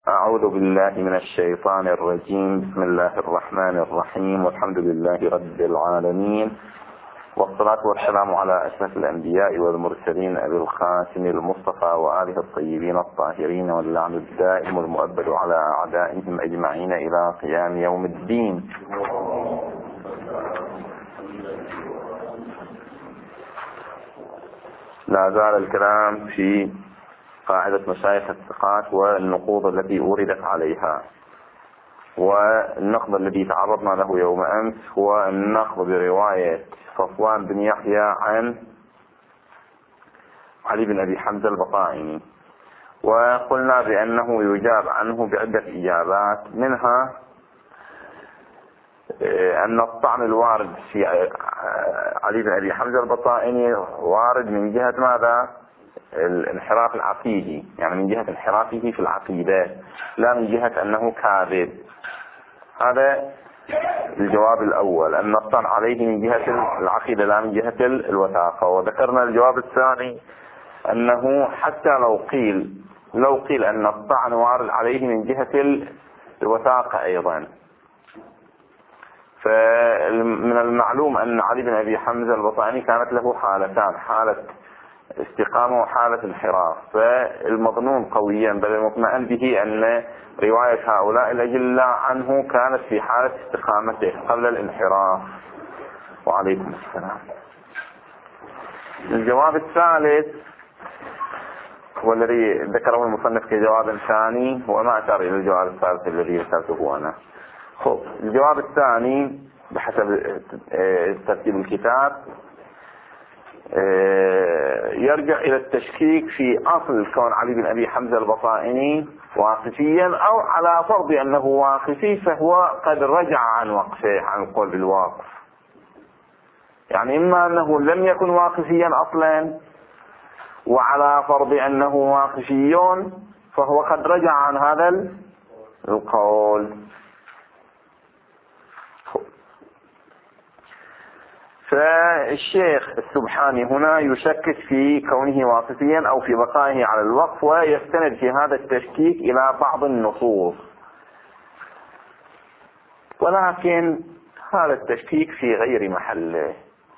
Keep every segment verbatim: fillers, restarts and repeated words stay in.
أعوذ بالله من الشيطان الرجيم. بسم الله الرحمن الرحيم، والحمد لله رب العالمين، والصلاة والسلام على أشرف الأنبياء والمرسلين أبي القاسم المصطفى وآله الطيبين الطاهرين، واللعن الدائم المؤبد على أعدائهم أجمعين إلى قيام يوم الدين. لا زال الكلام في قاعدة مشايخ الثقات والنقوض التي أوردت عليها، والنقض الذي تعرضنا له يوم أمس هو النقض برواية صفوان بن يحيى عن علي بن أبي حمزة البطائني، وقلنا بأنه يجاب عنه بعدة إجابات، منها أن الطعن الوارد في علي بن أبي حمزة البطائني وارد من جهة ماذا؟ الانحراف العقيدي، يعني من جهة انحرافه في العقيدة، لا من جهة أنه كاذب. هذا الجواب الأول، أن الطعن عليه من جهة العقيدة لا من جهة الوثاقة. وذكرنا الجواب الثاني أنه حتى لو قيل لو قيل أن الطعن وارد عليه من جهة الوثاقة أيضا، فمن المعلوم أن علي بن أبي حمزة البطائني كانت له حالتان، حالة استقامة وحالة انحراف، فالمظنون قويا بل المطمئن به أن رواية هؤلاء الأجلاء عنه كانت في حالة استقامته قبل الانحراف. وعليكم السلام. الجواب الثالث والذي ذكره المصنف كجواب ثاني، وما أشار إلى الجواب الثالث الذي ذكرته أنا. خب الجواب الثاني بحسب ترتيب الكتاب يرجع إلى التشكيك في أصل كون علي بن أبي حمزة البطائني واقفيا، أو على فرض أنه واقفي فهو قد رجع عن وقفه، عن القول بالواقف. يعني إما أنه لم يكن واقفيا أصلا، وعلى فرض أنه واقفي فهو قد رجع عن هذا القول. فالشيخ السبحاني هنا يشكك في كونه واقفيا أو في بقائه على الوقف، ويستند في هذا التشكيك إلى بعض النصوص، ولكن هذا التشكيك في غير محله.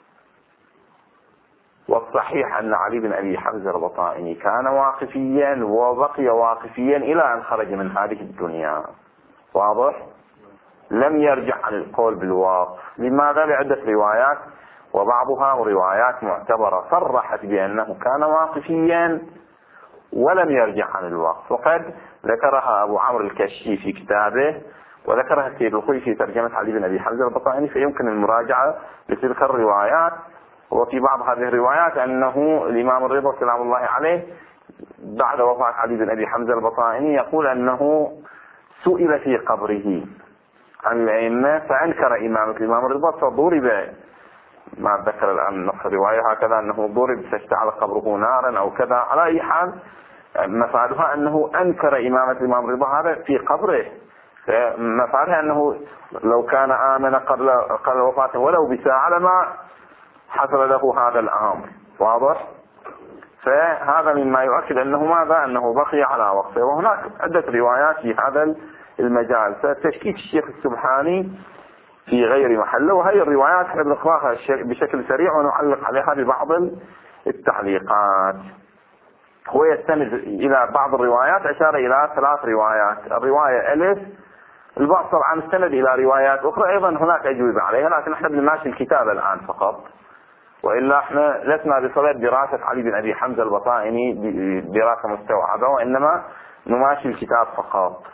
والصحيح أن علي بن أبي حمزة البطائني كان واقفيا وبقي واقفيا إلى أن خرج من هذه الدنيا. واضح؟ لم يرجع عن القول بالواقف. لماذا؟ لعدة روايات، وبعضها روايات معتبرة صرحت بأنه كان واقفيا ولم يرجع عن الوقف، وقد ذكرها أبو عمرو الكشي في كتابه، وذكرها السيد الخوي في ترجمة علي بن أبي حمزة البطائني، فيمكن المراجعة لتلك الروايات. وفي بعض هذه الروايات أنه الإمام الرضا سلام الله عليه بعد وفاة علي بن أبي حمزة البطائني يقول أنه سئل في قبره عن الأئمة فأنكر إمامة الإمام الرضا فضرب، ما أتذكر الآن نص الرواية هكذا، أنه ضرب فاشتعل قبره نارا أو كذا. على أي حال مفادها أنه أنكر إمامة الإمام الرضا هذا في قبره، مفادها أنه لو كان آمن قبل قبل وفاته ولو بساعة لما حصل له هذا الأمر. واضح؟ فهذا مما يؤكد أنه ماذا؟ أنه بقي على وقفه. وهناك عدة روايات في هذا المجال، فتشكيك الشيخ السبحاني في غير محله. وهي الروايات احنا بنقراها بشكل سريع ونعلق عليها ببعض التعليقات. هو يستند إلى بعض الروايات، أشار إلى ثلاث روايات. الرواية ألف، البعض طبعا استند إلى روايات أخرى أيضا هناك أجوبة عليها، لكن احنا بنماشي الكتاب الآن فقط، وإلا احنا لسنا بصدد دراسة علي بن أبي حمزة البطائني دراسة مستوعبة، وإنما نماشي الكتاب فقط.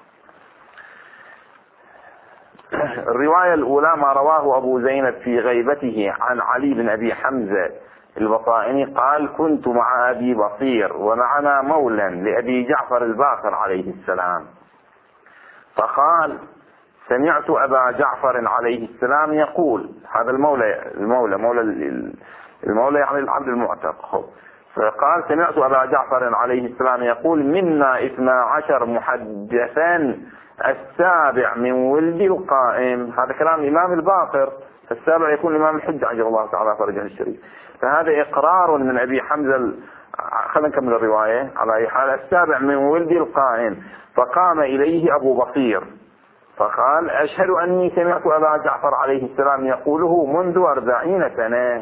الرواية الأولى ما رواه أبو زينب في غيبته عن علي بن أبي حمزة البطائني قال: كنت مع أبي بصير ومعنا مولا لأبي جعفر الباقر عليه السلام، فقال: سمعت أبا جعفر عليه السلام يقول، هذا المولى المولى مولى المولى يعني العبد المعتق، فقال: سمعت أبا جعفر عليه السلام يقول: منا اثنا عشر محدثا السابع من ولد القائم. هذا كلام الإمام الباقر، السابع يكون الإمام الحج عجل الله تعالى فرجه الشريف. فهذا إقرار من أبي حمزة خلينا نكمل الرواية. على أي حال، السابع من ولد القائم فقام إليه أبو بصير فقال: أشهد أني سمعت أبا جعفر عليه السلام يقوله منذ أربعين سنة.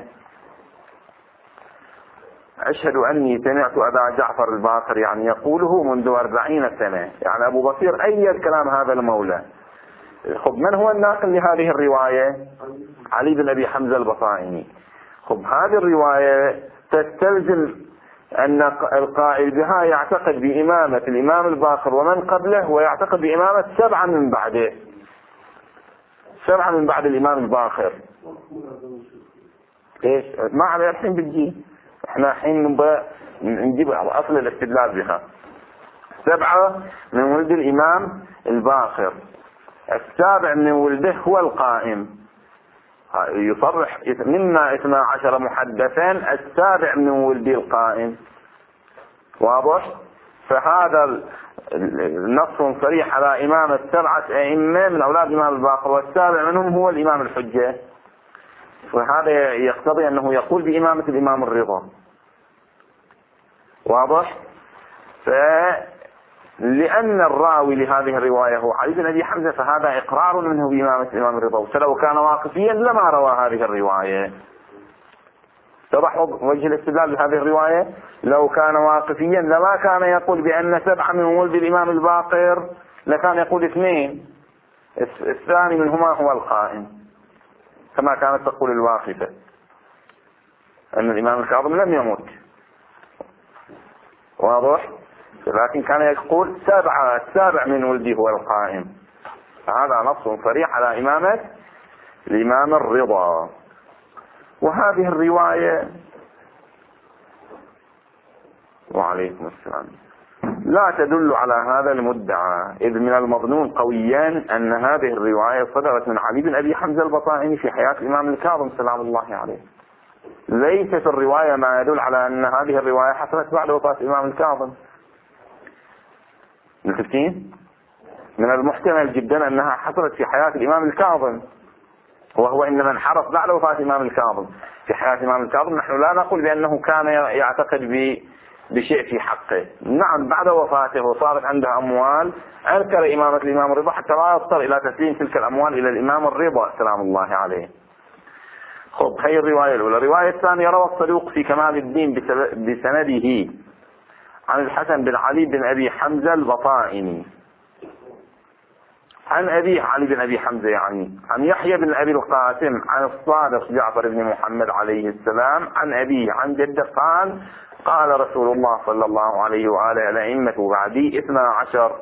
أشهد أني سمعت أبا جعفر الباقر يعني يقوله منذ أربعين سنة، يعني أبو بصير أيد كلام هذا المولى. خب من هو الناقل لهذه الرواية؟ علي بن أبي حمزة البطائني. خب هذه الرواية تستلزم أن القائل بها يعتقد بإمامة الإمام الباقر ومن قبله، ويعتقد بإمامة سبعة من بعده، سبعة من بعد الإمام الباقر. إيش؟ ما على الحين بتجي، احنا الحين نجيب أصل الاستدلال بها. سبعة من ولد الإمام الباقر، السابع من ولده هو القائم. يصرح منا اثنا عشر محدثا، السابع من ولد القائم. واضح؟ فهذا النص صريح على إمامة سبعة أئمة من أولاد الإمام الباقر، والسابع منهم هو الإمام الحجة. وهذا يقتضي أنه يقول بإمامة الإمام الرضا. واضح؟ فلأن الراوي لهذه الرواية هو علي بن أبي حمزة، فهذا إقرار منه بإمامة الإمام الرضا. ولو كان واقفيا لما روى هذه الرواية. اتضح وجه الاستدلال بهذه الرواية؟ لو كان واقفيا لما كان يقول بأن سبعة من ولد الإمام الباقر، لكان يقول اثنين، الثاني منهما هو القائم، كما كانت تقول الواقفة أن الإمام الكاظم لم يمت. واضح؟ لكن كان يقول سبعة، السابع من ولدي هو القائم. هذا نص صريح على إمامة الإمام الرضا. وهذه الرواية وعليكم السلام لا تدل على هذا المدعى، إذ من المظنون قويا أن هذه الرواية صدرت من علي بن أبي حمزة البطائني في حياة الإمام الكاظم سلام الله عليه. ليس في الرواية ما يدل على أن هذه الرواية حصلت بعد وفاة الإمام الكاظم. متفقين؟ من المحتمل جدا أنها حصلت في حياة الإمام الكاظم، وهو إنما انحرف بعد وفاة الإمام الكاظم. في حياة الإمام الكاظم نحن لا نقول بأنه كان يعتقد بشيء في حقه. نعم، بعد وفاته وصارت عنده أموال، أنكر إمامة الإمام الرضا حتى لا يضطر إلى تسليم تلك الأموال إلى الإمام الرضا سلام الله عليه. خب، هي الرواية الأولى. الرواية الثانية: روى الصدوق في كمال الدين بسنده عن الحسن بن علي بن أبي حمزة البطائني عن أبيه علي بن أبي حمزة يعني عن يحيى بن أبي القاسم عن الصادق جعفر بن محمد عليه السلام عن أبيه عن جده قال: قال رسول الله صلى الله عليه وآله: الأئمة بعدي اثنا عشر،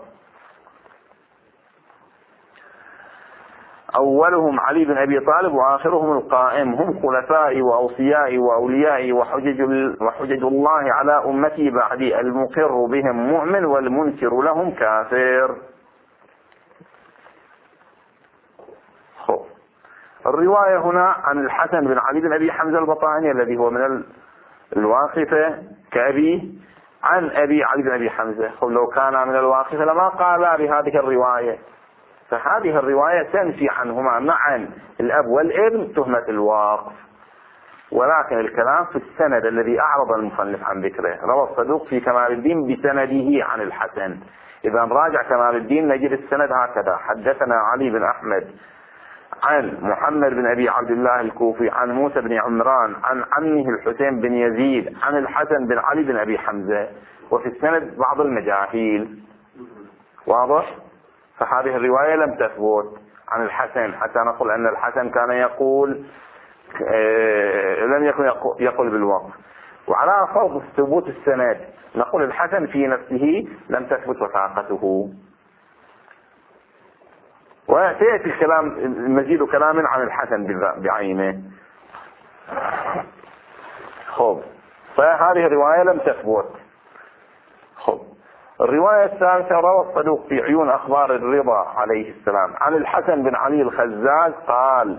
أولهم علي بن أبي طالب وآخرهم القائم، هم خلفائي وأوصيائي وأوليائي وحجج, وحجج الله على أمتي بعدي، المقر بهم مؤمن والمنكر لهم كافر. خب، الرواية هنا عن الحسن بن علي بن أبي حمزة البطائني الذي هو من الواقفة كأبيه عن أبي علي بن أبي حمزة. خب، لو كان من الواقفة لما قال بهذه الرواية، فهذه الرواية تنفي عنهما معا الأب والابن تهمة الواقف. ولكن الكلام في السند الذي أعرض المصنف عن ذكره. روى الصدوق في كمال الدين بسنده عن الحسن. إذا راجع كمال الدين نجد السند هكذا: حدثنا علي بن أحمد عن محمد بن أبي عبد الله الكوفي عن موسى بن عمران عن عمه الحسين بن يزيد عن الحسن بن علي بن أبي حمزة، وفي السند بعض المجاهيل. واضح؟ فهذه الرواية لم تثبت عن الحسن حتى نقول أن الحسن كان يقول آه لم يكن يقول بالوقف. وعلى فرض ثبوت السند نقول الحسن في نفسه لم تثبت وثاقته. وسيأتي الكلام مزيد كلام عن الحسن بعينه. خب، فهذه الرواية لم تثبت. خب، الرواية الثالثة: روى الصدوق في عيون أخبار الرضا عليه السلام عن الحسن بن علي الخزاز قال: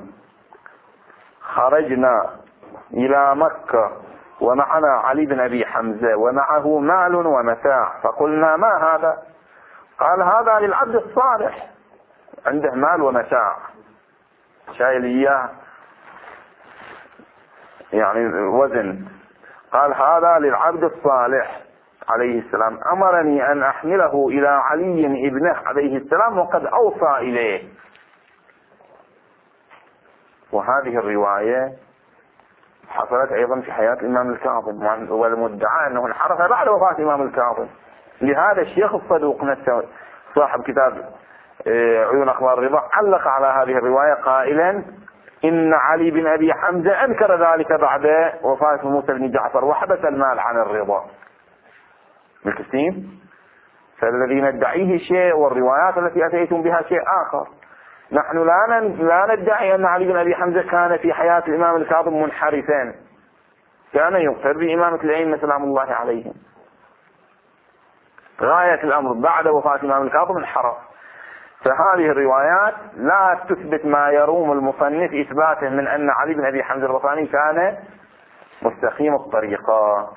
خرجنا إلى مكة ومعنا علي بن أبي حمزة ومعه مال ومتاع، فقلنا: ما هذا؟ قال: هذا للعبد الصالح، عنده مال ومتاع شايل إياه يعني وزن. قال هذا للعبد الصالح عليه السلام، أمرني أن أحمله إلى علي ابنه عليه السلام وقد أوصى إليه. وهذه الرواية حصلت أيضا في حياة الإمام الكاظم، والمدعى أنه انحرف بعد وفاة الإمام الكاظم. لهذا الشيخ الصدوق نفسه صاحب كتاب عيون أخبار الرضا علق على هذه الرواية قائلا إن علي بن أبي حمزة أنكر ذلك بعد وفاة موسى بن جعفر وحبس المال عن الرضا. ملكستين، فالذي ندعيه شيء والروايات التي أتيتم بها شيء آخر. نحن لا لا ندعي أن علي بن أبي حمزة كان في حياة الإمام الكاظم منحرفا، كان يقر بإمامة الأئمة سلام الله عليهم. غاية الأمر بعد وفاة الإمام الكاظم انحرف. فهذه الروايات لا تثبت ما يروم المصنف إثباته من أن علي بن أبي حمزة الغطاني كان مستقيم الطريقة.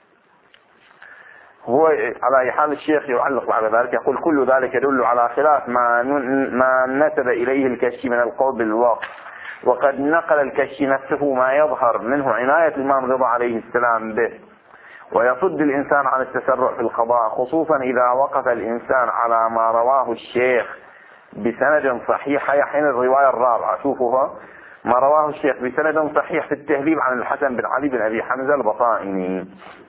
هو على أي حال الشيخ يعلق بعد ذلك يقول كل ذلك يدل على خلاف ما ما نسب إليه الكشي من القول بالوقت، وقد نقل الكشي نفسه ما يظهر منه عناية الإمام رضا عليه السلام به، ويصد الإنسان عن التسرع في القضاء، خصوصا إذا وقف الإنسان على ما رواه الشيخ بسند صحيح. حين الرواية الرابعة شوفوها، ما رواه الشيخ بسند صحيح في التهذيب عن الحسن بن علي بن أبي حمزة البطائني.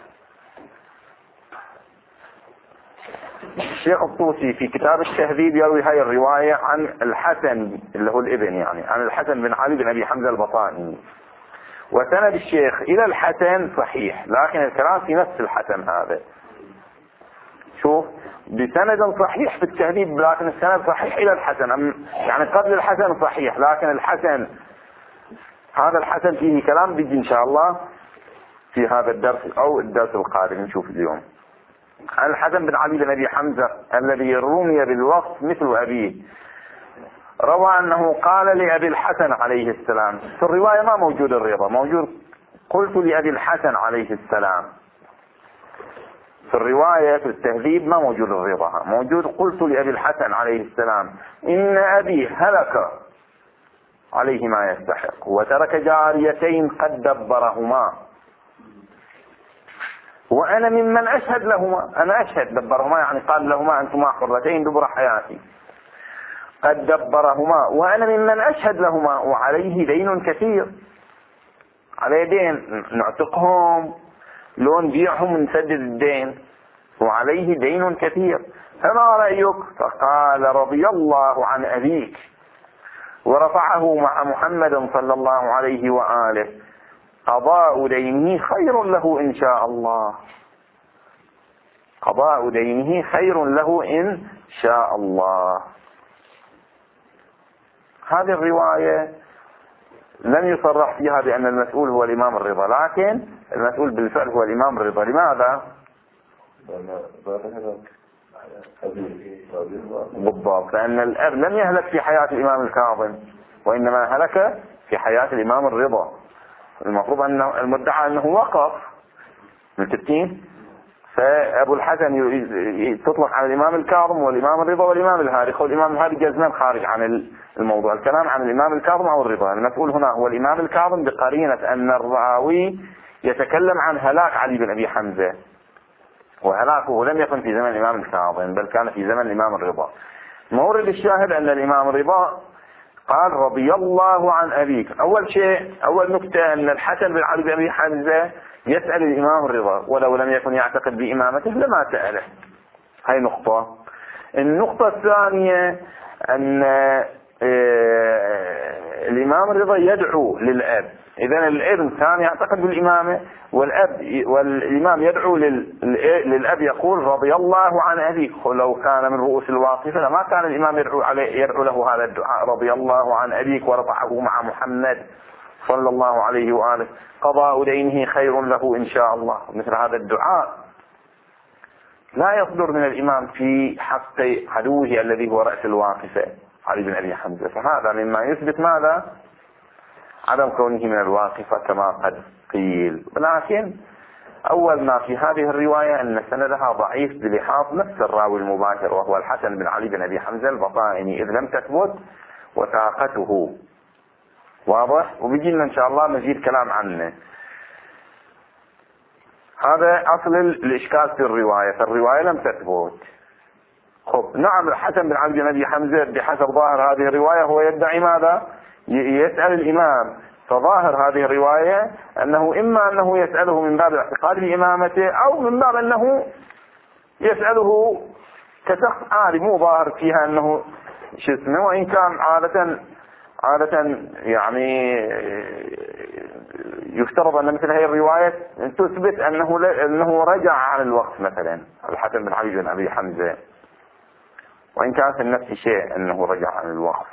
الشيخ الطوسي في كتاب التهذيب يروي هذه الرواية عن الحسن اللي هو الابن يعني عن الحسن بن علي بن أبي حمزة البطائني، وسند الشيخ إلى الحسن صحيح، لكن الكلام في نفس الحسن هذا. شوف بسند صحيح في التهذيب، لكن السند صحيح إلى الحسن، يعني قبل الحسن صحيح، لكن الحسن هذا الحسن فيه كلام بيجي إن شاء الله في هذا الدرس أو الدرس القادم نشوف اليوم. عن الحسن بن علي بن أبي حمزة الذي رمي بالوقت مثل أبيه، روى أنه قال لأبي الحسن عليه السلام. في الرواية ما موجود الرضا، موجود قلت لأبي الحسن عليه السلام. في الرواية في التهذيب ما موجود الرضا، موجود قلت لأبي الحسن عليه السلام إن أبي هلك عليه ما يستحق وترك جاريتين قد دبرهما وأنا ممن أشهد لهما. أنا أشهد دبرهما يعني قال لهما أنتما حرتين دبر حياتي، قد دبرهما وأنا ممن أشهد لهما، وعليه دين كثير، عليه دين نعتقهم لو نبيعهم نسدد الدين، وعليه دين كثير، فما رأيك؟ فقال رضي الله عن أبيك، ورفعه مع محمد صلى الله عليه وآله، قضاء دينه خير له إن شاء الله، قضاء دينه خير له إن شاء الله. هذه الرواية لم يصرح فيها بأن المسؤول هو الإمام الرضا، لكن المسؤول بالفعل هو الإمام الرضا. لماذا؟ بالضبط، لأن الأب لم يهلك في حياة الإمام الكاظم، وإنما هلك في حياة الإمام الرضا. المفروض أن المدعى أنه وقف متفقين، فأبو الحسن تطلق على الإمام الكاظم والإمام الرضا والإمام الهادي، والإمام الهادي جزمان خارج عن الموضوع، الكلام عن الإمام الكاظم أو الرضا. المسؤول هنا هو الإمام الكاظم بقرينة أن الراوي يتكلم عن هلاك علي بن أبي حمزة، وهلاكه لم يكن في زمن الإمام الكاظم بل كان في زمن الإمام الرضا. مورد الشاهد أن الإمام الرضا قال رضي الله عن أبيك. أول شيء أول نكتة أن الحسن بن علي بن أبي حمزة يسأل الإمام الرضا، ولو لم يكن يعتقد بإمامته لما سأله. هاي نقطة. النقطة الثانية أن الإمام الرضا يدعو للأب، إذن الابن كان يعتقد بالإمامة، والأب والإمام يدعو للأب يقول رضي الله عن أبيك. لو كان من رؤوس الواقفة لما كان الإمام يدعو عليه يدعو له هذا الدعاء رضي الله عن أبيك ورفعه مع محمد صلى الله عليه وآله، قضاء دينه خير له إن شاء الله. مثل هذا الدعاء لا يصدر من الإمام في حق عدوه الذي هو رأس الواقفة علي بن أبي حمزة، فهذا مما يثبت ماذا؟ عدم كونه من الواقفة كما قد قيل. ولكن أول ما في هذه الرواية أن سندها ضعيف بلحاظ نفس الراوي المباشر وهو الحسن بن علي بن أبي حمزة البطائني، إذ لم تثبت وثاقته. واضح؟ وبيجينا إن شاء الله مزيد كلام عنه. هذا أصل الإشكال في الرواية، فالرواية لم تثبت. خب نعم الحسن بن علي بن أبي حمزة بحسب ظاهر هذه الرواية هو يدعي ماذا؟ يسأل الإمام، فظاهر هذه الرواية أنه إما أنه يسأله من باب الاعتقاد بإمامته أو من باب أنه يسأله كشخص عادي، مو ظاهر فيها أنه شو اسمه، وإن كان عادة عادة يعني يفترض أن مثل هذه الرواية تثبت أنه أنه رجع عن الوقت، مثلا الحسن بن علي بن أبي حمزة، وإن كان في نفس الشيء أنه رجع عن الوقف،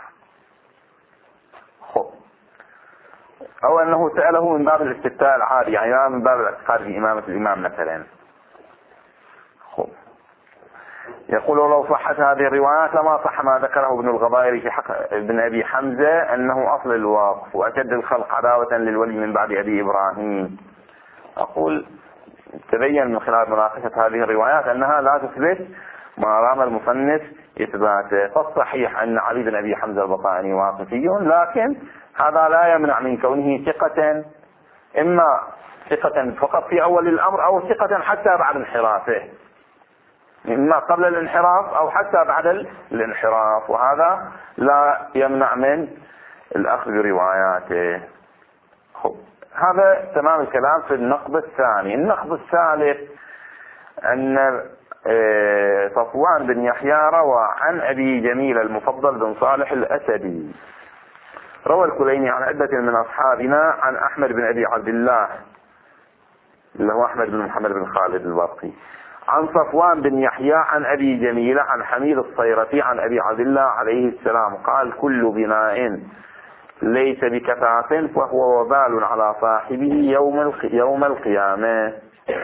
خب أو أنه سأله من باب الاستفتاء العادي، يعني من باب الاعتقاد بإمامة الإمام مثلا. خب يقول لو صحت هذه الروايات لما صح ما ذكره ابن الغضائري في حق ابن أبي حمزة أنه أصل الوقف وأشد الخلق عداوة للولي من بعد أبي إبراهيم. أقول تبين من خلال مناقشة هذه الروايات أنها لا تثبت ما رام المصنف إثباته. فالصحيح أن علي بن أبي حمزة البطائني واقفي، لكن هذا لا يمنع من كونه ثقة، إما ثقة فقط في أول الأمر أو ثقة حتى بعد انحرافه، إما قبل الانحراف أو حتى بعد الانحراف، وهذا لا يمنع من الأخذ برواياته. خب هذا تمام الكلام في النقد الثاني. النقد الثالث أن صفوان بن يحيى روى عن أبي جميل المفضل بن صالح الأسدي، روى الكليني عن عدة من أصحابنا عن أحمد بن أبي عبد الله اللي هو أحمد بن محمد بن خالد البرقي عن صفوان بن يحيى عن أبي جميل عن حميد الصيرفي عن أبي عبد الله عليه السلام قال كل بناء ليس بكفاف فهو وبال على صاحبه يوم يوم القيامة.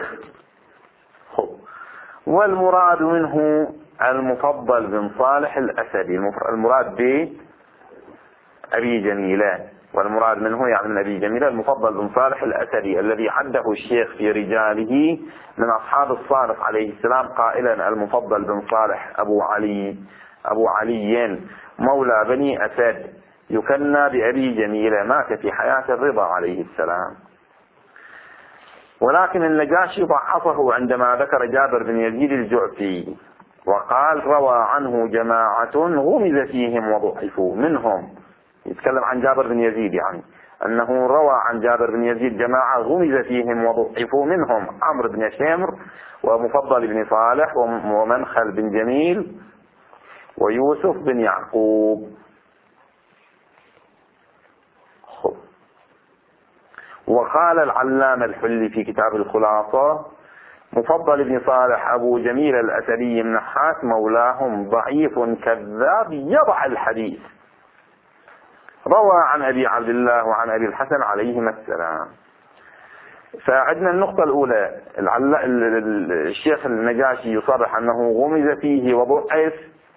والمراد منه المفضل بن صالح الأسدي، المراد به أبي جميلة، والمراد منه يعني من أبي جميلة المفضل بن صالح الأسدي الذي حده الشيخ في رجاله من أصحاب الصادق عليه السلام قائلا المفضل بن صالح أبو علي أبو علي مولى بني أسد يكنى بأبي جميلة، مات في حياة الرضا عليه السلام. ولكن النجاشي ضعفه عندما ذكر جابر بن يزيد الجعفي وقال روى عنه جماعة غمز فيهم وضعفوا منهم، يتكلم عن جابر بن يزيد، يعني أنه روى عن جابر بن يزيد جماعة غمز فيهم وضعفوا منهم عمرو بن شمر ومفضل بن صالح ومنخل بن جميل ويوسف بن يعقوب. وقال العلامة الحلي في كتاب الخلاصة مفضل بن صالح أبو جميل الأسدي النحاس مولاهم ضعيف كذاب يضع الحديث، روى عن أبي عبد الله وعن أبي الحسن عليهما السلام. فعندنا النقطة الأولى الشيخ النجاشي يصرح أنه غمز فيه وضعف،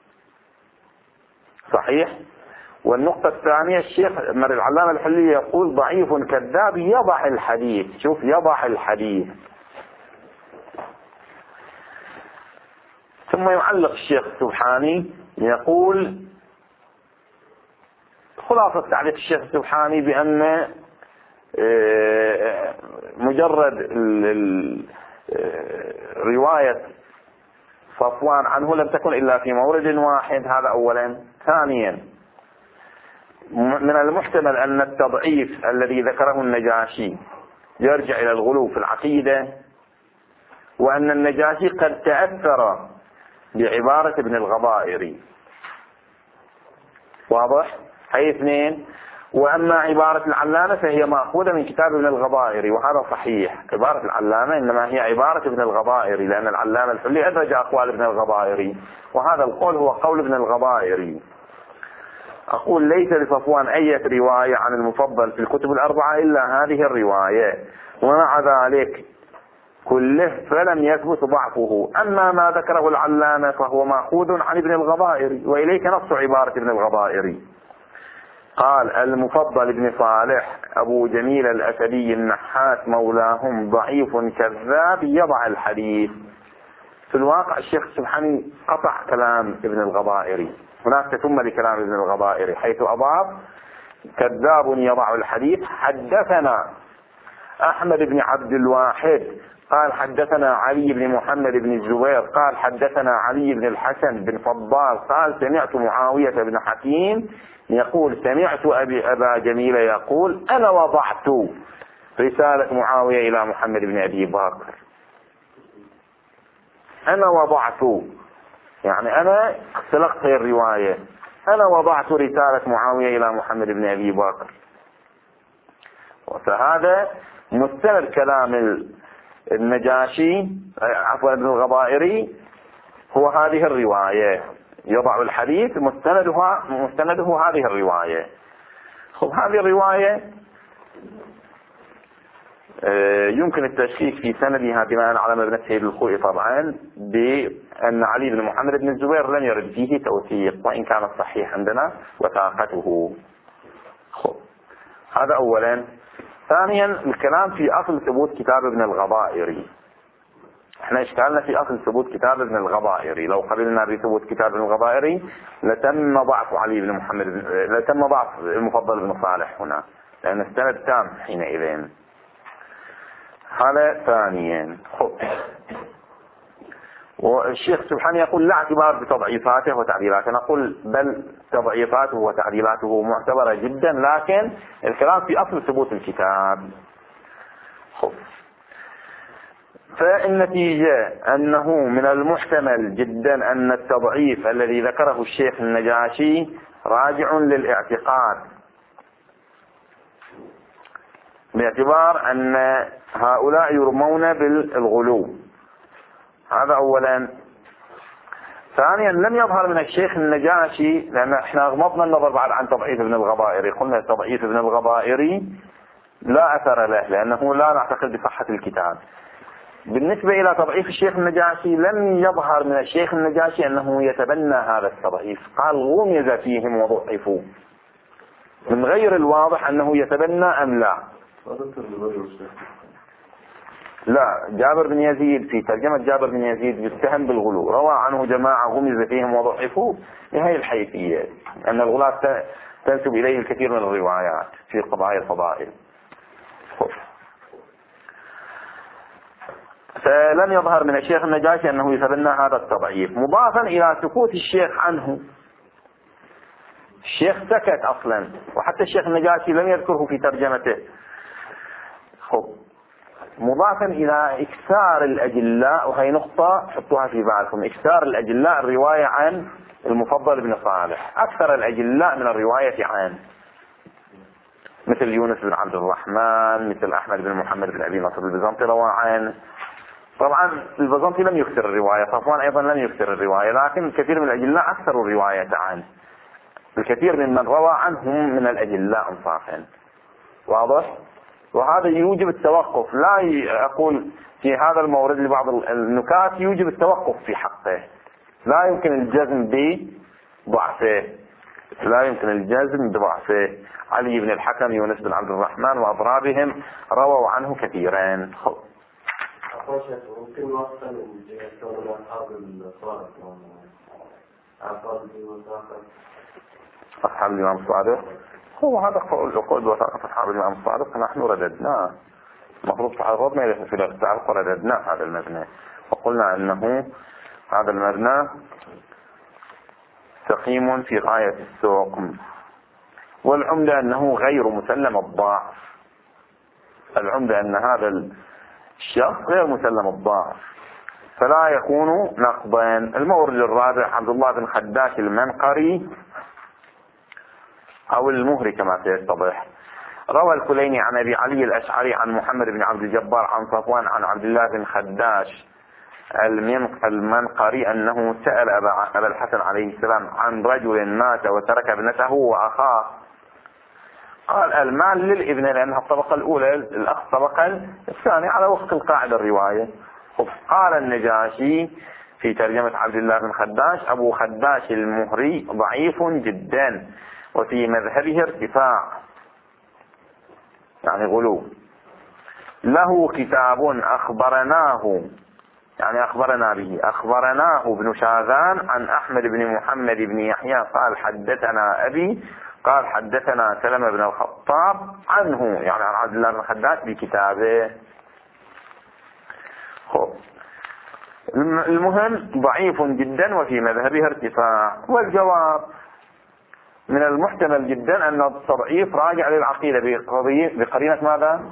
صحيح. والنقطة الثانية الشيخ مر العلامة الحلي يقول ضعيف كذاب يضع الحديث، شوف يضع الحديث. ثم يعلق الشيخ السبحاني يقول خلاصة تعليق الشيخ السبحاني بأن مجرد رواية صفوان عنه لم تكن إلا في مورد واحد، هذا أولا. ثانيا من المحتمل أن التضعيف الذي ذكره النجاشي يرجع إلى الغلو في العقيدة، وأن النجاشي قد تأثر بعبارة ابن الغضائري، واضح؟ هي اثنين. وأما عبارة العلامة فهي مأخوذة من كتاب ابن الغضائري، وهذا صحيح. عبارة العلامة إنما هي عبارة ابن الغضائري، لأن العلامة الحلي أدرج أقوال ابن الغضائري، وهذا القول هو قول ابن الغضائري. أقول ليس لصفوان أي رواية عن المفضل في الكتب الأربعة إلا هذه الرواية، ومع ذلك كله فلم يثبت ضعفه. أما ما ذكره العلامة فهو مأخوذ عن ابن الغضائري، وإليك نص عبارة ابن الغضائري قال المفضل بن صالح أبو جميل الأسدي النحاس مولاهم ضعيف كذاب يضع الحديث. في الواقع الشيخ سبحانه قطع كلام ابن الغضائري، هناك تتم لكلام ابن الغضائري حيث أضاف كذاب يضع الحديث حدثنا أحمد بن عبد الواحد قال حدثنا علي بن محمد بن الزبير قال حدثنا علي بن الحسن بن فضال قال سمعت معاوية بن حكيم يقول سمعت أبي أبا جميل يقول أنا وضعت رسالة معاوية إلى محمد بن أبي بكر. أنا وضعت يعني أنا اختلقت الرواية، أنا وضعت رسالة معاوية إلى محمد بن أبي بكر. فهذا مستند كلام النجاشي عفوا ابن الغضائري هو هذه الرواية، يضع الحديث مستندها مستنده هذه الرواية. خب هذه الرواية يمكن التشكيك في سندها بناء على مبنى سيد الخوئي طبعا بأن علي بن محمد بن الزبير لم يرد فيه توثيق وإن كان الصحيح عندنا وثاقته. خب هذا أولا. ثانيا الكلام في أصل ثبوت كتاب ابن الغضائري. احنا اشتغلنا في أصل ثبوت كتاب ابن الغضائري، لو قبلنا بثبوت كتاب ابن الغضائري لتم ضعف علي بن محمد لتم ضعف المفضل بن صالح هنا لأن السند تام حينئذ. هذا ثانيا. خب والشيخ سبحانه يقول لا اعتبار بتضعيفاته وتعديلاته، نقول بل تضعيفاته وتعديلاته معتبرة جدا، لكن الكلام في أصل ثبوت الكتاب. خب فالنتيجة أنه من المحتمل جدا أن التضعيف الذي ذكره الشيخ النجاشي راجع للاعتقاد، باعتبار أن هؤلاء يرمون بالغلو. هذا أولا. ثانيا لم يظهر من الشيخ النجاشي، لأن احنا غمضنا النظر بعد عن تضعيف ابن الغضائري، قلنا تضعيف ابن الغضائري لا أثر له لأنه لا نعتقد بصحة الكتاب. بالنسبة إلى تضعيف الشيخ النجاشي لم يظهر من الشيخ النجاشي أنه يتبنى هذا التضعيف، قال غمز فيهم وضعفوا، من غير الواضح أنه يتبنى أم لا. لا، جابر بن يزيد في ترجمة جابر بن يزيد يتهم بالغلو، روى عنه جماعة غمز فيهم وضعفوا بهذه الحيثية، أن الغلاة تنسب إليه الكثير من الروايات في قضايا الفضائل. فلم يظهر من الشيخ النجاشي أنه يتبنى هذا التضعيف، مضافا إلى سكوت الشيخ عنه. الشيخ سكت أصلا، وحتى الشيخ النجاشي لم يذكره في ترجمته. خب مضافا إلى إكثار الأجلاء، وهي نقطة حطوها في بالكم، إكثار الأجلاء الرواية عن المفضل بن صالح، أكثر الأجلاء من الرواية عنه، مثل يونس بن عبد الرحمن، مثل أحمد بن محمد بن أبي نصر البيزنطي روى عنه. طبعا البيزنطي لم يكثر الرواية، صفوان أيضا لم يكثر الرواية، لكن كثير من الأجلاء أكثروا الرواية عنه، الكثير ممن روى عنهم من الأجلاء انصافا. واضح؟ وهذا يوجب التوقف، لا أقول في هذا المورد لبعض النكات يوجب التوقف في حقه، لا يمكن الجزم بضعفه، لا يمكن الجزم بضعفه. علي بن الحكم، يونس بن عبد الرحمن وأضرابهم رووا عنه كثيرا. ممكن نوصل الجهة أصحاب الصادق أصحاب الإمام الصادق، هو هذا قول قول وثاقة أصحاب الإمام الصادق نحن رددناه، المفروض تعرضنا إلى في التعلق ورددنا هذا المبنى، وقلنا أنه هذا المبنى سقيم في غاية السقم، والعمدة أنه غير مسلم الضعف، العمدة أن هذا الشخص غير مسلم الضعف فلا يكون نقضا. المورد الرابع عبد الله بن خداش المنقري أو المهري كما سيتضح، روى الكليني عن أبي علي الأشعري عن محمد بن عبد الجبار عن صفوان عن عبد الله بن خداش المنقري أنه سأل أبا الحسن عليه السلام عن رجل مات وترك ابنته وأخاه، قال المال للابن لأنها الطبقة الأولى، الأخ الطبقة الثانية على وفق القاعدة الرواية. قال النجاشي في ترجمة عبد الله بن خداش: أبو خداش المهري ضعيف جدا وفي مذهبه ارتفاع، يعني غلو، له كتاب أخبرناه، يعني أخبرنا به، أخبرناه ابن شاذان عن أحمد بن محمد بن يحيى قال حدثنا أبي قال حدثنا سلمة بن الخطاب عنه، يعني عن عبد الله بن خداش بكتابه. خب. المهم ضعيف جدا وفي مذهبها ارتفاع. والجواب من المحتمل جدا أن التضعيف راجع للعقيدة بقرينة ماذا؟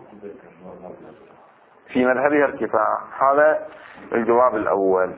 في مذهبها ارتفاع. هذا الجواب الأول.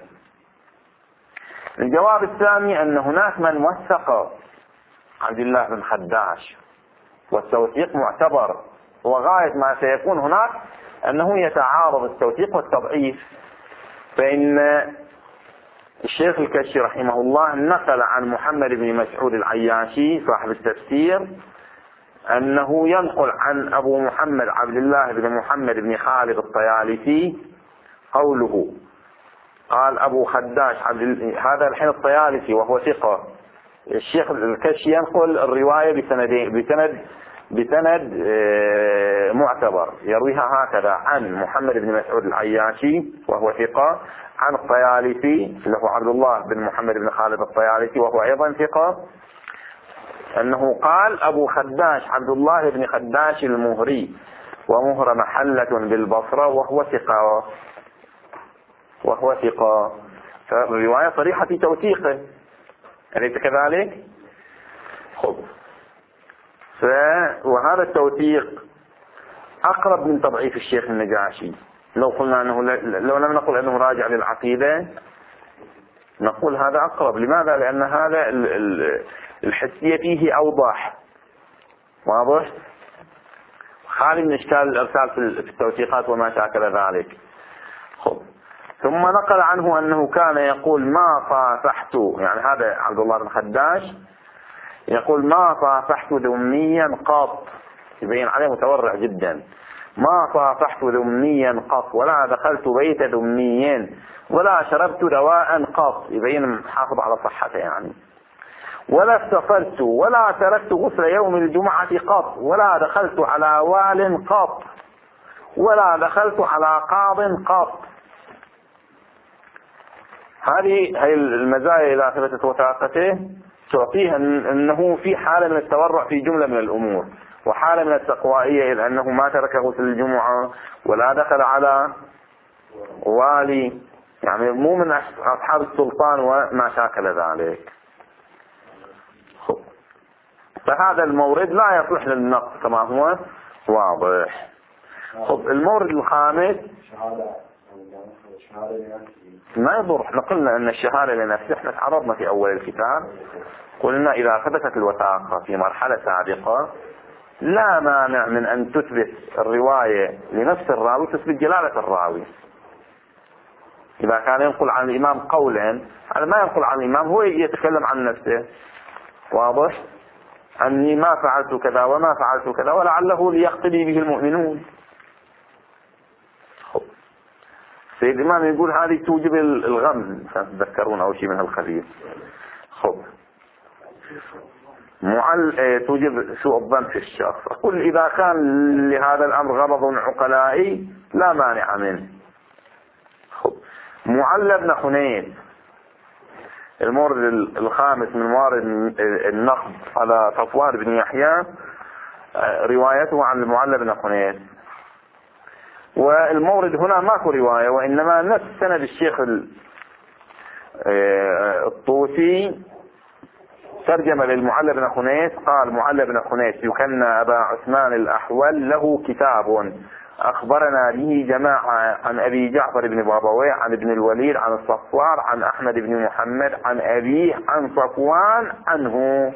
الجواب الثاني أن هناك من وثق عبد الله بن خداش، والتوثيق معتبر، وغاية ما سيكون هناك أنه يتعارض التوثيق والتضعيف. فإن الشيخ الكشي رحمه الله نقل عن محمد بن مسعود العياشي صاحب التفسير أنه ينقل عن أبو محمد عبد الله بن محمد بن خالد الطيالسي قوله قال أبو خداش عبد هذا الحين الطيالسي وهو ثقة. الشيخ الكشي ينقل الرواية بسند بسند بسند معتبر يرويها هكذا عن محمد بن مسعود العياشي وهو ثقة، عن الطيالسي اللي هو عبد الله بن محمد بن خالد الطيالسي وهو أيضا ثقة، أنه قال أبو خداش عبد الله بن خداش المهري ومهر محلة بالبصرة وهو ثقة وهو ثقة. فالرواية صريحة في توثيقه، أليس كذلك؟ خب. ف... وهذا التوثيق أقرب من تضعيف الشيخ النجاشي. لو قلنا أنه ل... لو لم نقل أنه راجع للعقيدة نقول هذا أقرب. لماذا؟ لأن هذا ال... ال... الحسية فيه أوضح، واضح، خالي من إشكال الإرسال في التوثيقات وما شاكل ذلك. خب. ثم نقل عنه أنه كان يقول ما صافحت، يعني هذا عبد الله بن خداش يقول ما صافحت ذميا قط، يبين عليه متورع جدا. ما صافحت ذميا قط ولا دخلت بيت ذميين ولا شربت دواء قط، يبين حافظ على صحته يعني. ولا استفلت ولا تركت غسل يوم الجمعة قط ولا دخلت على وال قط ولا دخلت على قاض قط. هذه هي المزايا إذا ثبتت وثاقته تعطيه أنه في حالة من التورع في جملة من الأمور، وحالة من التقوائية إذ أنه ما ترك غسل الجمعة ولا دخل على والي، يعني مو من أصحاب السلطان وما شاكل ذلك. فهذا المورد لا يصلح للنقص كما هو واضح. خب. المورد الخامس ما يضر. احنا قلنا ان الشهادة لنفسه، احنا تعرضنا في اول الكتاب قلنا اذا ثبتت الوثاقة في مرحلة سابقة لا مانع من ان تثبت الرواية لنفس الراوي، تثبت جلالة الراوي. اذا كان ينقل عن الامام قولا، هذا ما ينقل عن الامام، هو يتكلم عن نفسه، واضح، اني ما فعلت كذا وما فعلت كذا ولعله ليقتدي به المؤمنون. سيد الإمام يقول هذه توجب الغم، تذكرون أو شيء من الخبيث. خب. معل... توجب سوء الظن في الشخص. أقول إذا كان لهذا الأمر غرض عقلائي لا مانع منه. خب. معل بن حنين المورد الخامس من موارد النقد على صفوان بن يحيى روايته عن المعل بن حنين. والمورد هنا ماكو رواية، وإنما نفس سند الشيخ الطوسي ترجم للمعل بن خنيس، قال معل بن خنيس يكنى أبا عثمان الأحول له كتاب أخبرنا به جماعة عن أبي جعفر بن بابويه عن ابن الوليد عن الصفوار عن أحمد بن محمد عن أبيه عن صفوان عنه.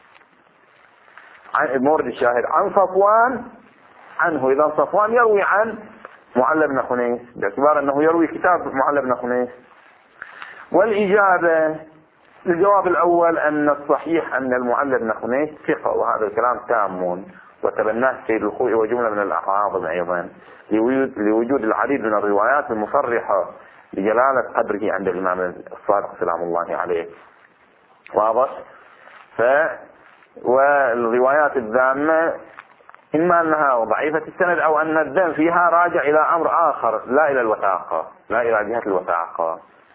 عن المورد الشاهد عن صفوان عنه، إذا صفوان يروي عن معل بن خنيس باعتبار أنه يروي كتاب معل بن خنيس. والإجابة الجواب الأول أن الصحيح أن المعل بن خنيس ثقة، وهذا الكلام تام وتبناه السيد الخوئي وجملة من الأعراض أيضا لوجود العديد من الروايات المصرحة بجلالة قدره عند الإمام الصادق سلام الله عليه، واضح. ف والروايات الذامة إما أنها ضعيفة السند أو أن الذم فيها راجع إلى أمر آخر لا إلى الوثاقة، لا إلى جهة الوثاقة.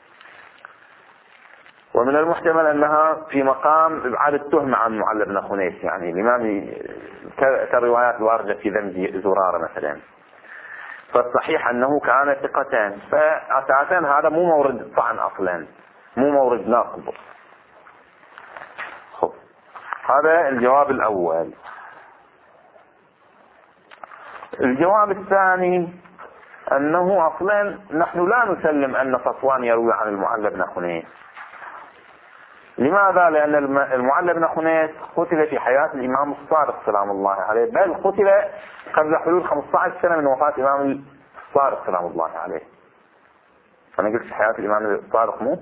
ومن المحتمل أنها في مقام إبعاد التهمة عن معل بن خنيس، يعني الإمام كالروايات الواردة في ذم زرارة مثلا. فالصحيح أنه كان ثقتان، فأساسا هذا مو مورد طعن أصلا، مو مورد نقض. خب هذا الجواب الأول. الجواب الثاني أنه أصلا نحن لا نسلم أن صفوان يروي عن المعلى بن خنيس. لماذا؟ لأن المعلى بن خنيس قتل في حياة الإمام الصادق سلام الله عليه، بل قتل قبل حلول خمسة عشر سنة من وفاة الإمام الصادق سلام الله عليه. أنا قلت في حياة الإمام الصادق مو؟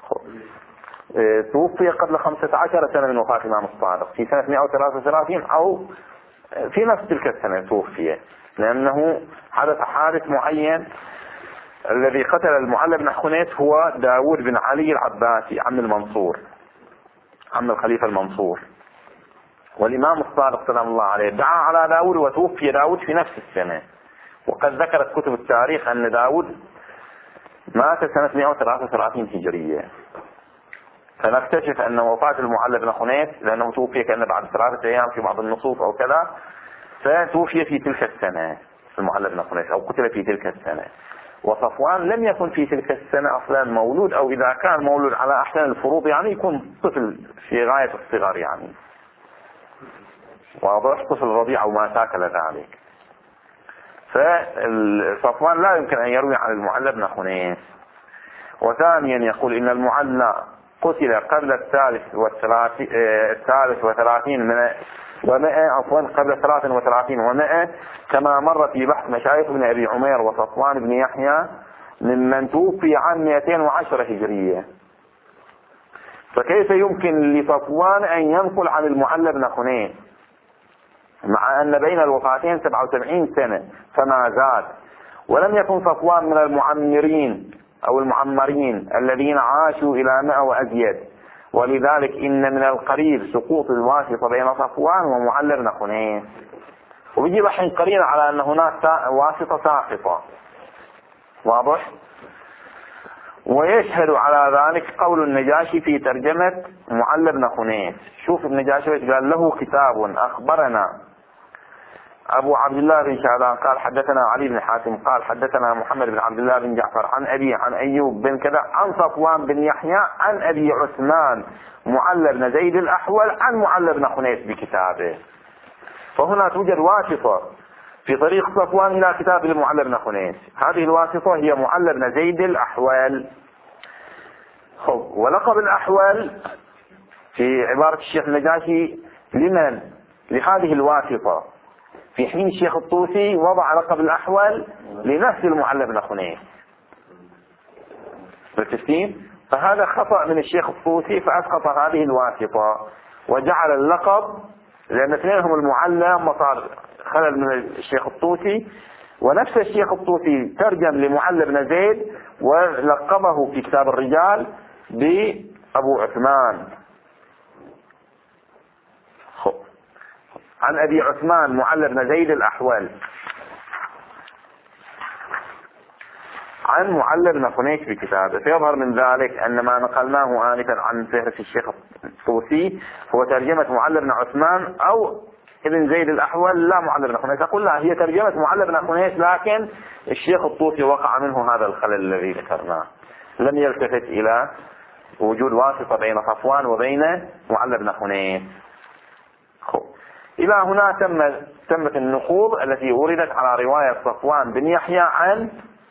توفي قبل خمسة عشر سنة من وفاة الإمام الصادق في سنة مئة وثلاثة وثلاثين أو في نفس تلك السنة توفي، لأنه حدث حادث معين. الذي قتل المعلى بن خنيس هو داود بن علي العباسي عم المنصور، عم الخليفة المنصور، والإمام الصادق سلام الله عليه دعا على داود وتوفي داود في نفس السنة. وقد ذكرت كتب التاريخ أن داود مات سنة مئة وثلاثة وثلاثين هجرية. فنكتشف أن وفاة المعلى بن خنيس لأنه توفي كأنه بعد ثلاثة أيام في بعض النصوص أو كذا، فتوفي في تلك السنة المعلى بن خنيس أو قتل في تلك السنة. وصفوان لم يكن في تلك السنة أصلا مولود، أو إذا كان مولود على أحسن الفروض يعني يكون طفل في غاية الصغر، يعني واضح، طفل رضيع أو ما شاكل ذلك. فصفوان لا يمكن أن يروي عن المعلى بن خنيس. وثانيا يقول إن المعلى قتل قبل الثالث والثلاثين الثالث وثلاثين من ومائة عفوا قبل ثلاث وثلاثين ومائة، كما مر في بحث مشايخ ابن أبي عمير وصفوان بن يحيى ممن توفي عام مئتين وعشرة هجرية. فكيف يمكن لصفوان أن ينقل عن المعلى بن خنيس مع أن بين الوفاتين سبعة وسبعين سنة فما زاد، ولم يكن صفوان من المعمرين أو المعمرين الذين عاشوا إلى مئة وأزيد، ولذلك إن من القريب سقوط الواسطة بين صفوان ومعلى بن خنيس. وبيجيب الحين قرينة على أن هناك واسطة ساقطة، واضح. ويشهد على ذلك قول النجاشي في ترجمة معلى بن خنيس. شوف النجاشي قال له كتاب أخبرنا أبو عبد الله بن شعبان قال حدثنا علي بن حاتم قال حدثنا محمد بن عبد الله بن جعفر عن أبي عن أيوب بن كذا عن صفوان بن يحيى عن أبي عثمان معلى بن زيد الأحول عن معلى بن خنيس بكتابه. فهنا توجد واسطة في طريق صفوان إلى كتاب المعلى بن خنيس. هذه الواسطة هي معلى بن زيد الأحول. ولقب الأحول في عبارة الشيخ النجاشي لمن؟ لهذه الواسطة، في حين الشيخ الطوسي وضع لقب الأحول لنفس المعلى بن خنيس. بالتسليم. فهذا خطأ من الشيخ الطوسي فأسقط هذه الواسطة وجعل اللقب، لأن اثنينهم المعلى مصار خلل من الشيخ الطوسي، ونفس الشيخ الطوسي ترجم لمعلى بن زيد ولقبه في كتاب الرجال بأبو عثمان. عن أبي عثمان معلى بن زيد الأحول عن معلى بن خنيس بكتابه. فيظهر من ذلك أن ما نقلناه آنفا عن فهرس الشيخ الطوسي هو ترجمة معلى بن عثمان أو ابن زيد الأحول، لا معلى بن خنيس. أقول لا، هي ترجمة معلى بن خنيس، لكن الشيخ الطوسي وقع منه هذا الخلل الذي ذكرناه، لم يلتفت إلى وجود واسطة بين صفوان وبين معلى بن خنيس. إلى هنا تم تمت النقوض التي وردت على رواية صفوان بن يحيى عن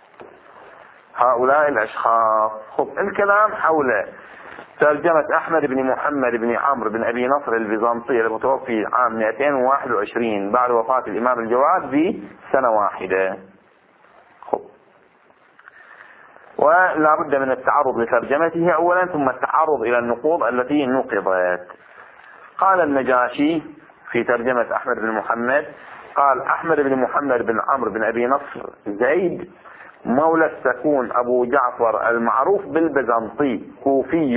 هؤلاء الأشخاص. خب الكلام حول ترجمة أحمد بن محمد بن عمرو بن أبي نصر البيزنطي المتوفي عام مئتين وواحد وعشرين بعد وفاة الإمام الجواد بسنة واحدة. خب ولا بد من التعرض لترجمته أولا ثم التعرض إلى النقوض التي نقضت. قال النجاشي في ترجمة أحمد بن محمد قال أحمد بن محمد بن عمرو بن أبي نصر زيد مولى السكون أبو جعفر المعروف بالبيزنطي كوفي،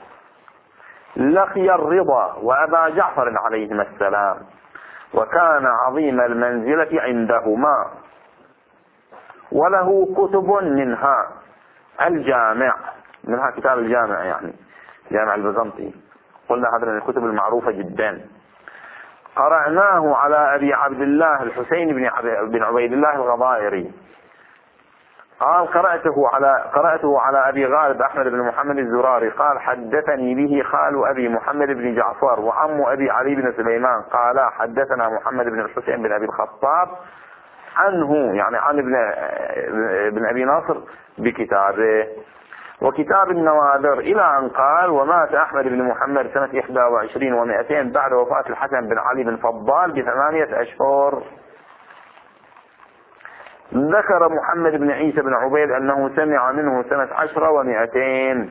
لقي الرضا وأبا جعفر عليهما السلام، وكان عظيم المنزلة عندهما، وله كتب منها الجامع، منها كتاب الجامع يعني جامع البيزنطي، قلنا هذا من الكتب المعروفة جدا. قرأناه على أبي عبد الله الحسين بن بن عبيد الله الغضائري. قال قرأته على قرأته على أبي غالب أحمد بن محمد الزراري قال حدثني به خال أبي محمد بن جعفر وعم أبي علي بن سليمان قال حدثنا محمد بن الحسين بن أبي الخطاب عنه، يعني عن ابن ابن أبي ناصر بكتابه وكتاب النوادر، إلى أن قال ومات أحمد بن محمد سنة إحدى وعشرين ومئتين بعد وفاة الحسن بن علي بن فضال بثمانية أشهر. ذكر محمد بن عيسى بن عبيد أنه سمع منه سنة عشرة ومئتين.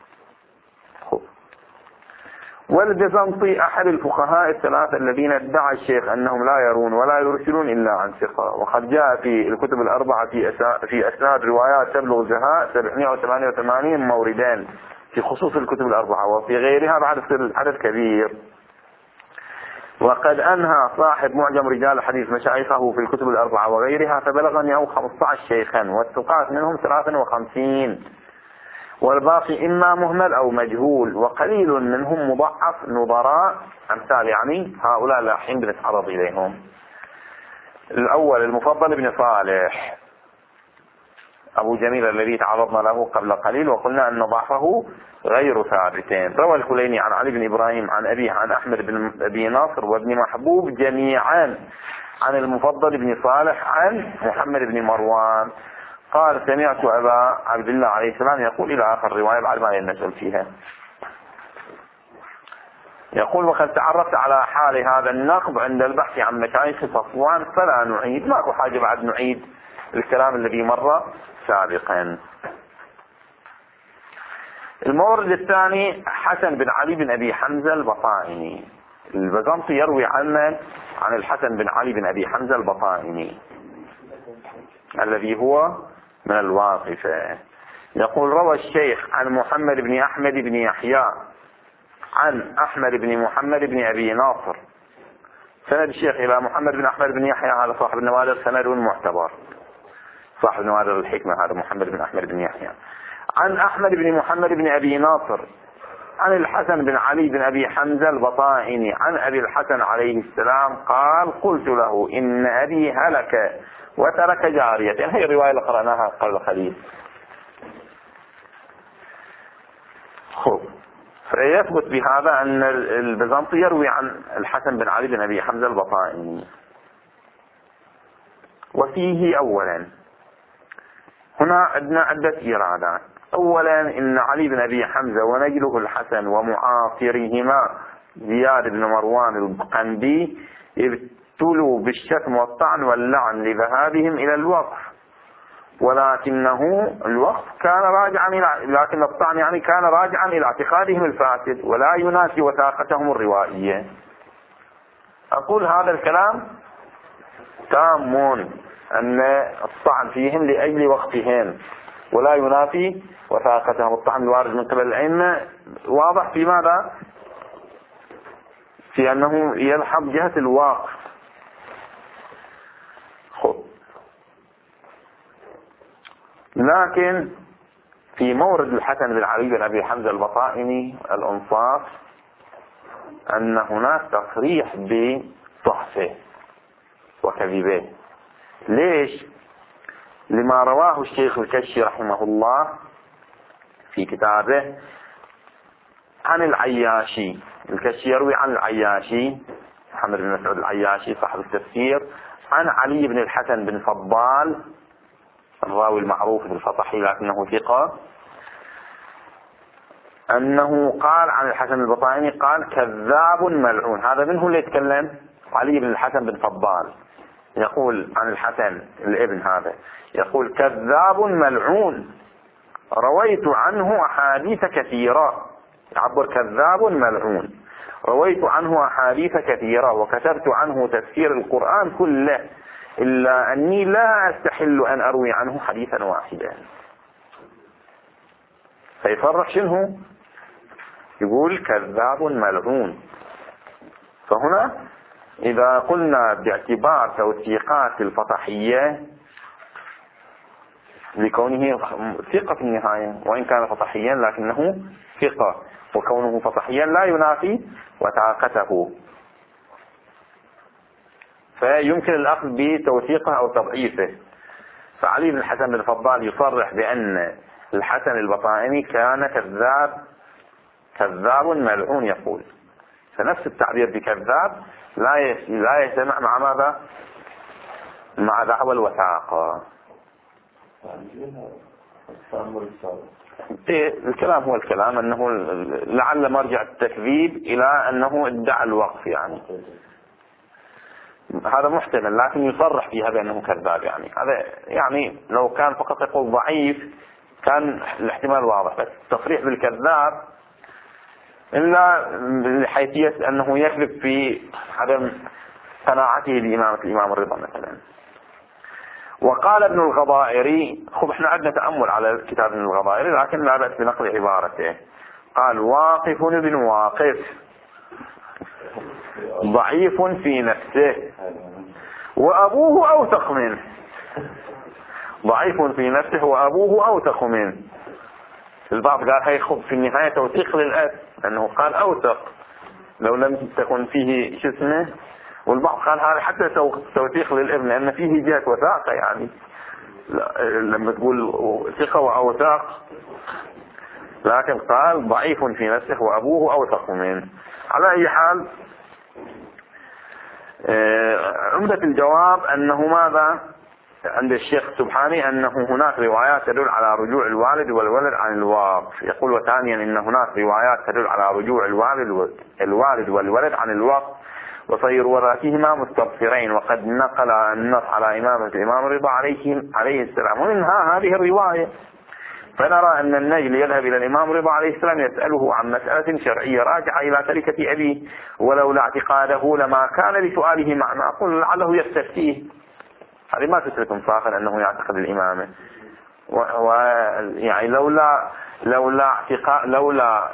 والبيزنطي أحد الفقهاء الثلاثة الذين ادعى الشيخ أنهم لا يرون ولا يرسلون إلا عن ثقة، وقد جاء في الكتب الأربعة في في أسناد روايات تبلغ زهاء سبعمائة وثمانية وثمانين موردين في خصوص الكتب الأربعة، وفي غيرها بعد عدد كبير. وقد أنهى صاحب معجم رجال الحديث مشايخه في الكتب الأربعة وغيرها فبلغ أنه خمسة عشر شيخا، والثقات منهم ثلاثة وخمسين، والباقي إما مهمل أو مجهول، وقليل منهم مضعف نظراء أمثال يعني هؤلاء اللاحين بنتعرض إليهم. الأول المفضل بن صالح أبو جميل الذي تعرضنا له قبل قليل وقلنا أن ضعفه غير ثابتين. روى الكليني عن علي بن إبراهيم عن أبيه عن أحمد بن أبي ناصر وابن محبوب جميعا عن المفضل بن صالح عن محمد بن مروان قال سمعت أبا عبد الله عليه السلام يقول إلى آخر الرواية بعد ما ينزل فيها. يقول وقد تعرفت على حال هذا النقب عند البحث عن مشايخ صفوان فلا نعيد، ماكو حاجة بعد نعيد الكلام الذي مر سابقا. المورد الثاني حسن بن علي بن أبي حمزة البطائني. البيزنطي يروي عنه عن الحسن بن علي بن أبي حمزة البطائني الذي هو من الواقفة. يقول روى الشيخ عن محمد بن أحمد بن يحيى عن أحمد بن محمد بن أبي ناصر. سند الشيخ إلى محمد بن أحمد بن يحيى على صاحب النوادر سند معتبر، صاحب نوادر الحكمة هذا محمد بن أحمد بن يحيى. عن أحمد بن محمد بن أبي ناصر عن الحسن بن علي بن أبي حمزة البطائني عن أبي الحسن عليه السلام قال قلت له إن أبي هلك وترك جارية. هي الرواية اللي قرأناها قبل قليل. خب فيثبت بهذا أن البيزنطي يروي عن الحسن بن علي بن أبي حمزة البطائني. وفيه أولا هنا عندنا عدة إيرادات. أولا إن علي بن أبي حمزة ونجله الحسن ومعاصرهما زياد بن مروان القندي ابتلوا بالشتم والطعن واللعن لذهابهم إلى الوقف، ولكنه الوقف كان راجعا إلى لكن الطعن يعني كان راجعا إلى اعتقادهم الفاسد ولا ينافي وثاقتهم الروائية. أقول هذا الكلام تام أن الطعن فيهم لأجل وقفهم ولا ينافي وثاقتهم. الطعن الوارد من قبل الأئمة واضح في ماذا؟ في أنه يلحق جهة الواقف. خب لكن في مورد الحسن بن علي بن أبي حمزة البطائني الأنصاف أن هناك تصريح بضعفه وكذبه. ليش؟ لما رواه الشيخ الكشي رحمه الله في كتابه عن العياشي. الكشي يروي عن العياشي محمد بن مسعود العياشي صاحب التفسير عن علي بن الحسن بن فضال الراوي المعروف بالفطحي لكنه ثقة، أنه قال عن الحسن البطائني قال كذاب ملعون. هذا منه اللي يتكلم علي بن الحسن بن فضال يقول عن الحسن الابن هذا يقول كذاب ملعون رويت عنه أحاديث كثيرة. يعبر كذاب ملعون رويت عنه أحاديث كثيرة وكتبت عنه تفسير القرآن كله إلا أني لا أستحل أن أروي عنه حديثا واحدا. فيصرح شنو؟ يقول كذاب ملعون. فهنا إذا قلنا باعتبار توثيقات الفطحية لكونه ثقة في النهاية وإن كان فطحيا لكنه ثقة، وكونه فطحيا لا ينافي وثاقته. فيمكن الأخذ بتوثيقه أو تضعيفه. فعلي بن الحسن بن الفضال يصرح بأن الحسن البطائني كان كذاب كذاب ملعون يقول. فنفس التعبير بكذاب لا لا يجتمع مع ماذا؟ مع دعوى الوثاقة. الكلام هو الكلام أنه لعل مرجع التكذيب إلى أنه ادعى الوقف يعني. هذا محتمل، لكن يصرح فيها بأنه كذاب يعني. هذا يعني لو كان فقط يقول ضعيف كان الاحتمال واضح، بس التصريح بالكذاب إلا لحيثية أنه يكذب في عدم قناعته بإمامة الإمام الرضا مثلا. وقال ابن الغضائري، خب احنا عندنا تأمل على كتاب ابن الغضائري لكن لا بأس بنقل عبارته. قال واقف ابن واقف ضعيف في نفسه وأبوه أوثق منه. ضعيف في نفسه وأبوه أوثق منه. البعض قال هي خب في النهاية توثيق للأب أنه قال أوثق لو لم تكن فيه شو اسمه، والبعض قال هذا حتى توثيق للابن لأن فيه جهة وثاقة يعني لما تقول ثقة وأوثاق، لكن قال ضعيف في نفسه وأبوه أوثق منه. على أي حال عمدة الجواب أنه ماذا عند الشيخ السبحاني أنه هناك روايات تدل على رجوع الوالد والولد عن الوقف. يقول وثانيا أن هناك روايات تدل على رجوع الوالد الوالد والولد عن الوقف وصير وراثهما مستبصرين، وقد نقل النص على إمامة الإمام الرضا عليه عليه السلام ومنها هذه الرواية. فنرى أن النجل يذهب إلى الإمام الرضا عليه السلام يسأله عن مسألة شرعية راجعة إلى تركة أبيه، ولولا اعتقاده لما كان لسؤاله معنى، قل لعله يستفتيه. هذه ما تتركم فاخر أنه يعتقد الإمامة، و يعني لولا لولا اعتقاد لولا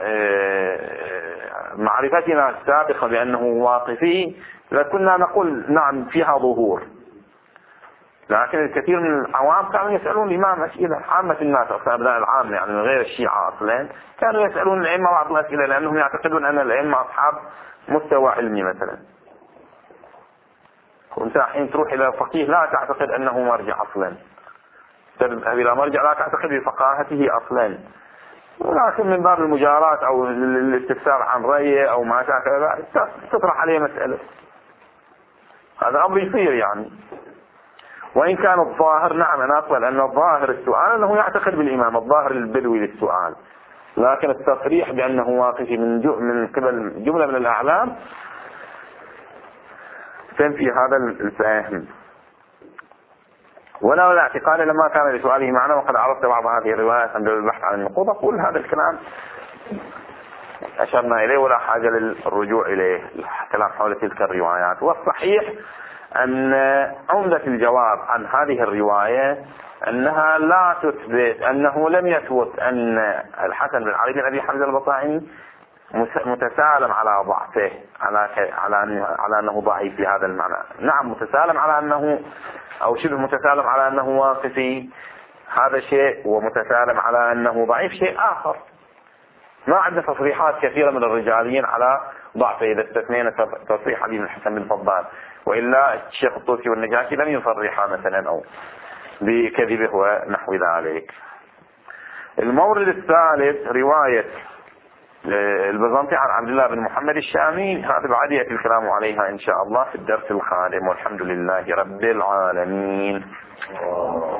معرفتنا السابقة بأنه واقفي لكنا نقول نعم فيها ظهور. لكن الكثير من العوام كانوا يسألون الإمام أسئلة، عامة الناس أصلا أبناء العام يعني من غير الشيعة أصلا كانوا يسألون الأئمة بعض الأسئلة لأنهم يعتقدون أن الأئمة أصحاب مستوى علمي مثلا. وانت حين تروح إلى فقيه لا تعتقد أنه مرجع أصلا، تذهب إلى مرجع لا تعتقد بفقاهته أصلا، ولكن من باب المجاراة أو الاستفسار عن رأيه أو ما شابه ذلك تطرح عليه مسألة. هذا أمر يصير يعني. وإن كان الظاهر نعم أنا أقبل أن الظاهر السؤال أنه يعتقد بالإمام، الظاهر البدوي للسؤال، لكن التصريح بأنه واقف من من قبل جملة من الأعلام تنفي هذا الفهم. ولولا الاعتقاد لما كان لسؤاله معنى، وقد عرفت بعض هذه الروايات عند البحث عن النقوض. أقول هذا الكلام أشرنا إليه ولا حاجة للرجوع إليه الكلام حول تلك الروايات. والصحيح أن عمدة الجواب عن هذه الرواية أنها لا تثبت أنه لم يثبت أن الحسن بن علي بن أبي حمزة البطائني متسالم على ضعفه على على على أنه ضعيف في هذا المعنى. نعم متسالم على أنه أو شبه متسالم على أنه واقفي، هذا شيء، ومتسالم على أنه ضعيف شيء آخر. ما عندنا تصريحات كثيرة من الرجاليين على ضعفه إذا استثنينا تصريح علي بن الحسن بن فضال، وإلا الشيخ الطوسي والنجاشي لم يصرحا مثلا أو بكذبه ونحو ذلك. المورد الثالث رواية البيزنطي عن عبد الله بن محمد الشامي، هذا بعد يأتي الكلام عليها إن شاء الله في الدرس القادم، والحمد لله رب العالمين.